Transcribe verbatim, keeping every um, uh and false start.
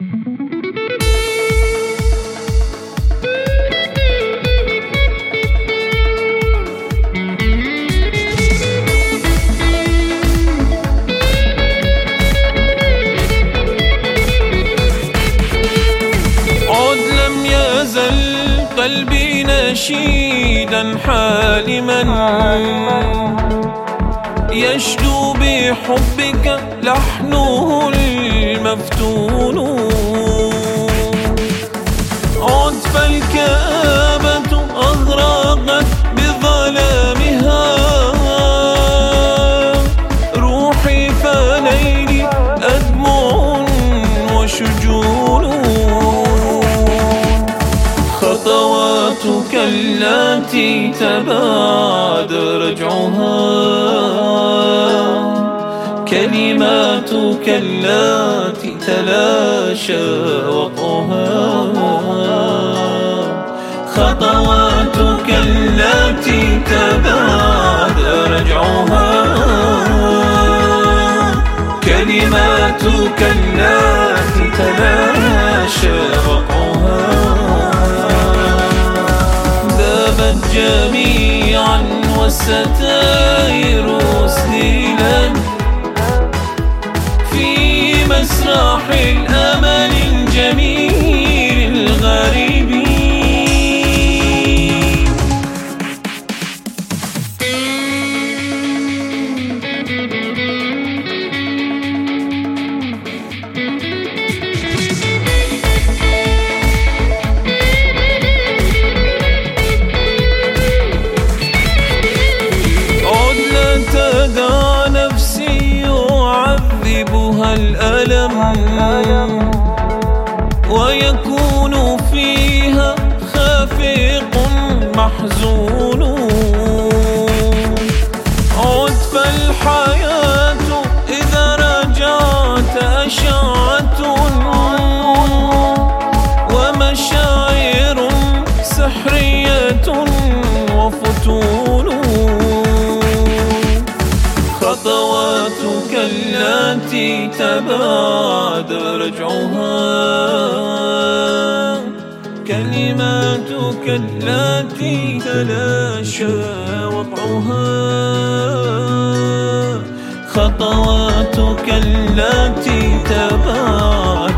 قلبي نشيدا حالما يشدو بحبك لحنه المفتون. عد فالكآبة أغرقت بظلامها روحي فليلي أدمع وشجون. خطواتك التي تباد رجعها كلماتك التي تلاشى وقعها. خطواتك التي تباد رجعها كلماتك التي تلاشى وقعها. جميعا والستائر سهيلا في مسرح الأمل الجميل الغريب. الألم ويكون فيها خافق محزون. عد فالحياة إذا رجعت أشعة ومشاعر سحرية وفتون. خطواتك التي تباد رجعها كلماتك التي تلاشى وقعها. خطواتك التي تباد